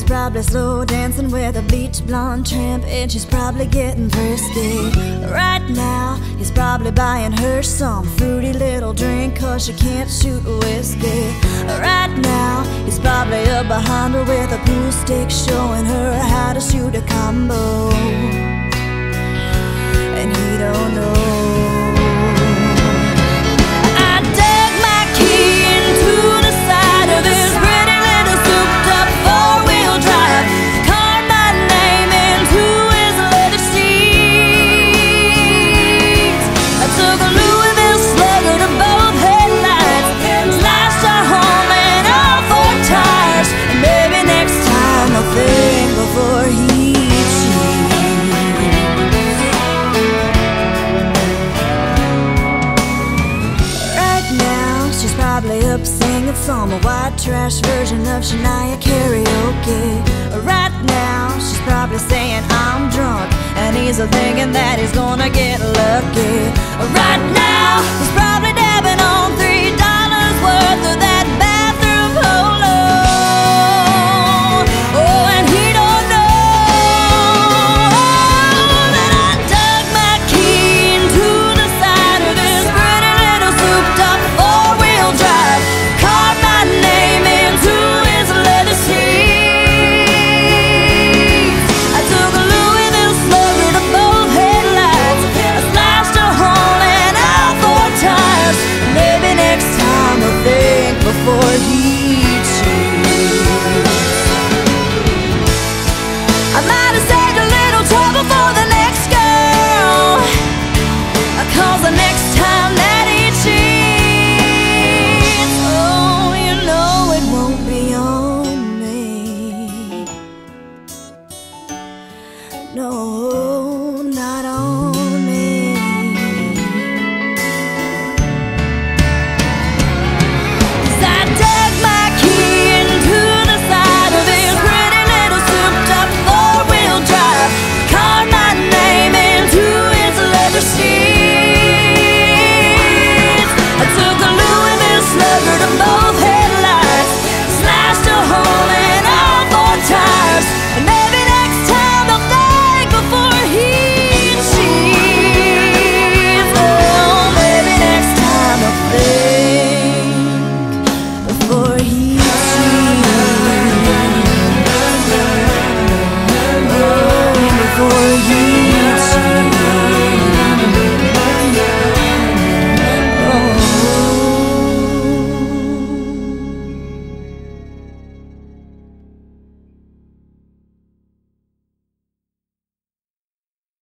He's probably slow dancing with a bleach blonde tramp, and she's probably getting frisky. Right now, he's probably buying her some fruity little drink, 'cause she can't shoot whiskey. Right now, he's probably up behind her with a pool stick, showing her how to shoot a combo. And he don't know. I dug my key into the side of this pretty little souped-up four-wheel drive, carved my name into his leather seats. I took a Louisville Slugger to both headlights, slashed a home and all four tires. And maybe next time I'll think before he probably up singing some white trash version of Shania karaoke. Right now, she's probably saying I'm drunk, and he's thinking that he's gonna get lucky. Right now, he's probably dabbing on $3 worth of that